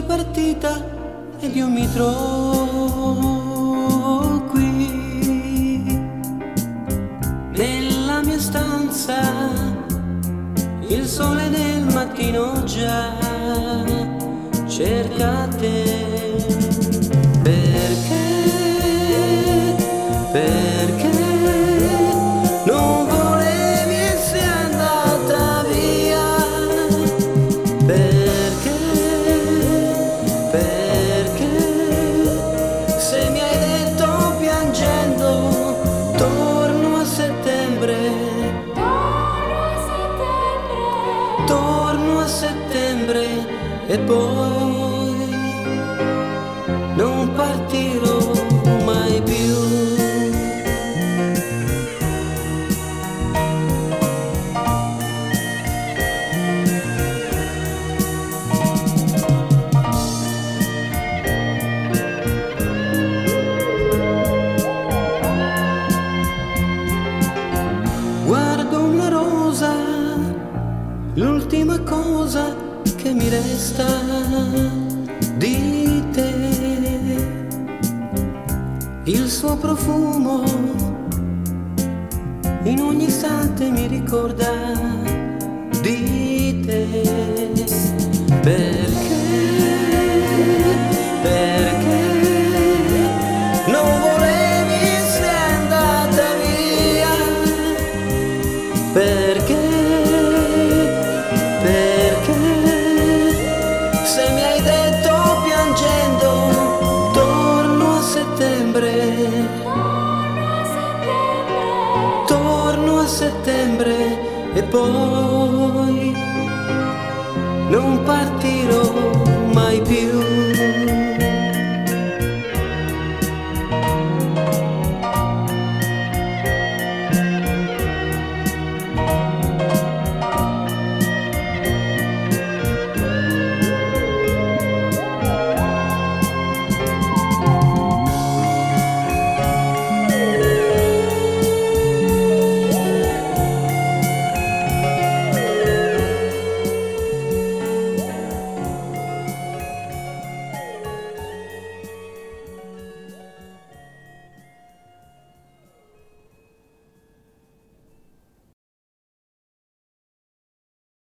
partita ed io mi trovo qui nella mia stanza, il sole nel mattino già cerca te. Perché non volevi e sei andata via? Perché se mi hai detto piangendo torno a settembre, torno a settembre e poi non partirò mai più. Guardo una rosa, l'ultima cosa che mi resta di te, il suo profumo in ogni istante mi ricorda di te. Perché non volevi e sei andata via? Perché se mi hai detto piangendo torno a settembre, torno a settembre e poi non partirò mai più.